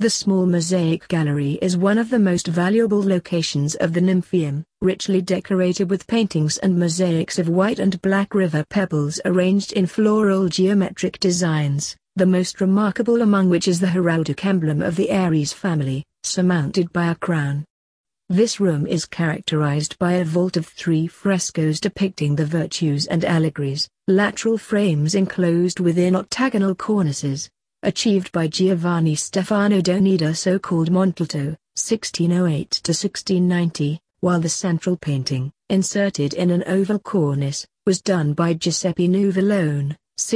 The small mosaic gallery is one of the most valuable locations of the Nymphaeum, richly decorated with paintings and mosaics of white and black river pebbles arranged in floral geometric designs, the most remarkable among which is the heraldic emblem of the Aries family, surmounted by a crown. This room is characterized by a vault of 3 frescoes depicting the virtues and allegories, lateral frames enclosed within octagonal cornices, achieved by Giovanni Stefano Donida, so-called Montalto, 1608–1690, while the central painting, inserted in an oval cornice, was done by Giuseppe Nuvolone,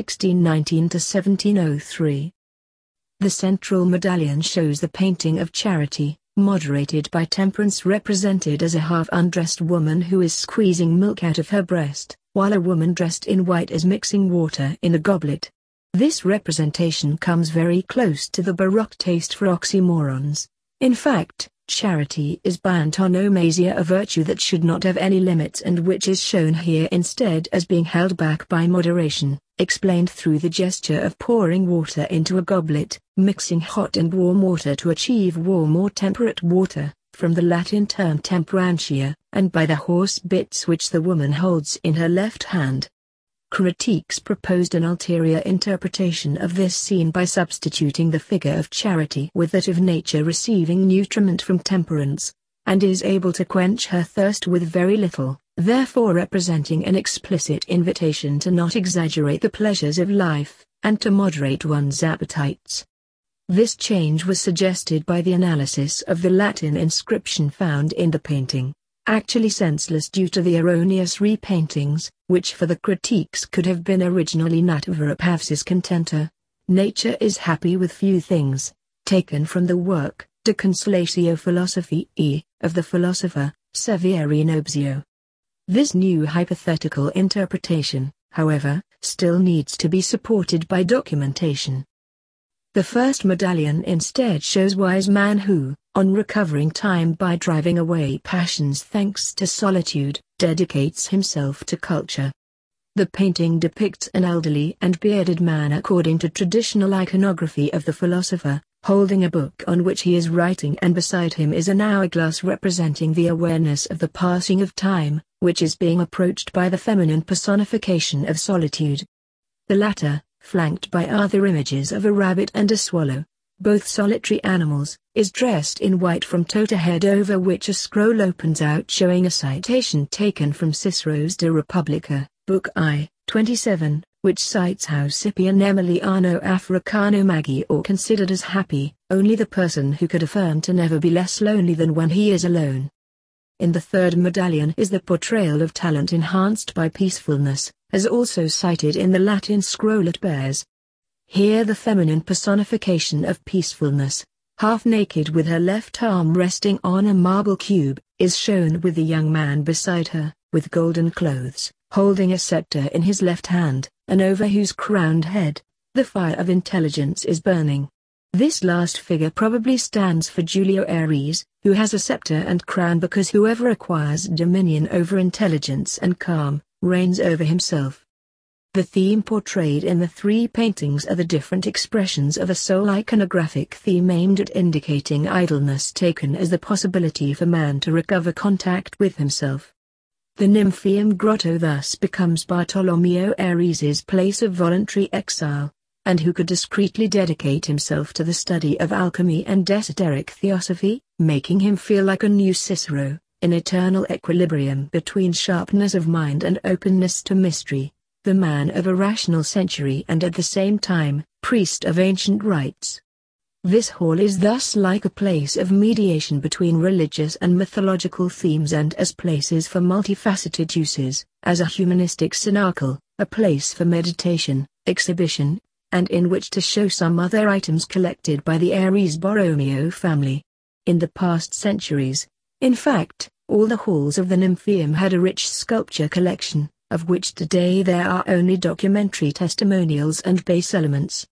1619–1703. The central medallion shows the painting of Charity, moderated by Temperance, represented as a half-undressed woman who is squeezing milk out of her breast, while a woman dressed in white is mixing water in a goblet. This representation comes very close to the Baroque taste for oxymorons. In fact, charity is by antonomasia a virtue that should not have any limits and which is shown here instead as being held back by moderation, explained through the gesture of pouring water into a goblet, mixing hot and warm water to achieve warm or temperate water, from the Latin term temperantia, and by the horse bits which the woman holds in her left hand. Critiques proposed an ulterior interpretation of this scene by substituting the figure of Charity with that of Nature receiving nutriment from Temperance, and is able to quench her thirst with very little, therefore representing an explicit invitation to not exaggerate the pleasures of life, and to moderate one's appetites. This change was suggested by the analysis of the Latin inscription found in the painting, actually senseless due to the erroneous repaintings, which for the critiques could have been originally Natura pavsis contenta, nature is happy with few things, taken from the work, De Consolatio Philosophiae, of the philosopher, Severino Bzio. This new hypothetical interpretation, however, still needs to be supported by documentation. The first medallion instead shows wise man who, on recovering time by driving away passions thanks to solitude, dedicates himself to culture. The painting depicts an elderly and bearded man according to traditional iconography of the philosopher, holding a book on which he is writing, and beside him is an hourglass representing the awareness of the passing of time, which is being approached by the feminine personification of solitude. The latter, flanked by other images of a rabbit and a swallow, both solitary animals, is dressed in white from toe to head, over which a scroll opens out showing a citation taken from Cicero's De Republica, Book I, 27, which cites how Scipion Emiliano Africano Maggiore considered as happy only the person who could affirm to never be less lonely than when he is alone. In the third medallion is the portrayal of talent enhanced by peacefulness, as also cited in the Latin scroll it bears. Here the feminine personification of peacefulness, half naked with her left arm resting on a marble cube, is shown with the young man beside her, with golden clothes, holding a scepter in his left hand, and over whose crowned head, the fire of intelligence is burning. This last figure probably stands for Julio Aries, who has a scepter and crown because whoever acquires dominion over intelligence and calm, reigns over himself. The theme portrayed in the 3 paintings are the different expressions of a sole iconographic theme aimed at indicating idleness, taken as the possibility for man to recover contact with himself. The Nymphaeum grotto thus becomes Bartolomeo Aries' place of voluntary exile, and who could discreetly dedicate himself to the study of alchemy and esoteric theosophy, making him feel like a new Cicero, in eternal equilibrium between sharpness of mind and openness to mystery, the man of a rational century and at the same time, priest of ancient rites. This hall is thus like a place of mediation between religious and mythological themes, and as places for multifaceted uses, as a humanistic cenacle, a place for meditation, exhibition, and in which to show some other items collected by the Aries Borromeo family. In the past centuries, in fact, all the halls of the Nymphaeum had a rich sculpture collection, of which today there are only documentary testimonials and base elements.